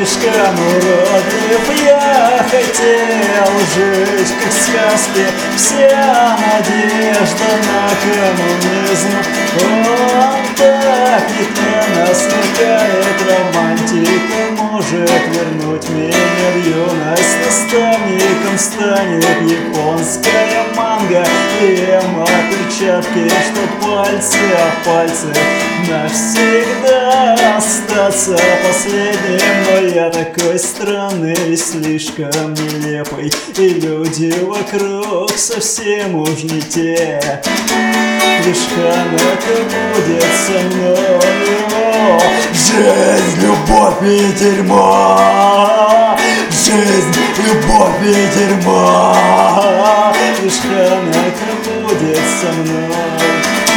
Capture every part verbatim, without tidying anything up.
слишком уродлив. Я хотел жить, как в сказке, вся надежда на коммунизм. Он так нетленно сверкает, романтика может вернуть меня в юность. Наставником станет японская манга, ема перчатки, что пальцы о пальцы навсегда остаться последним. Но я такой странный и слишком нелепый, и люди вокруг совсем уж не те. Лишь Ханако будет со мной. Жизнь, любовь и дерьмо, жизнь, любовь и дерьмо. Лишь Ханако будет со мной.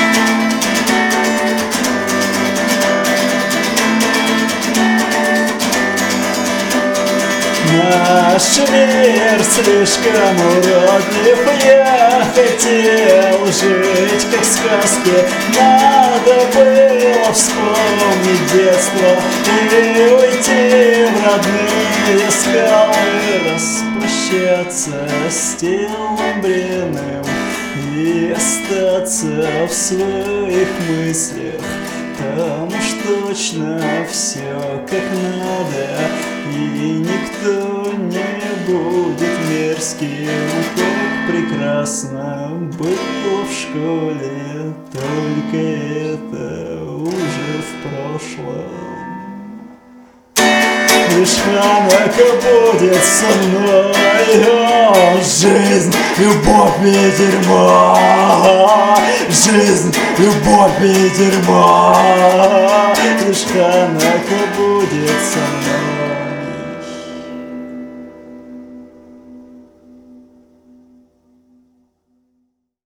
Наш мир слишком уродлив. Я хотел жить, как в сказке. Надо было вспомнить детство и уйти в родные скалы, распрощаться с телом бренным и остаться в своих мыслях. Там уж точно все как надо, и никто не будет мерзким, как прекрасно было в школе. Только это уже в прошлом. Лишь Ханако будет со мной. О, жизнь, любовь и дерьмо, жизнь, любовь и дерьмо.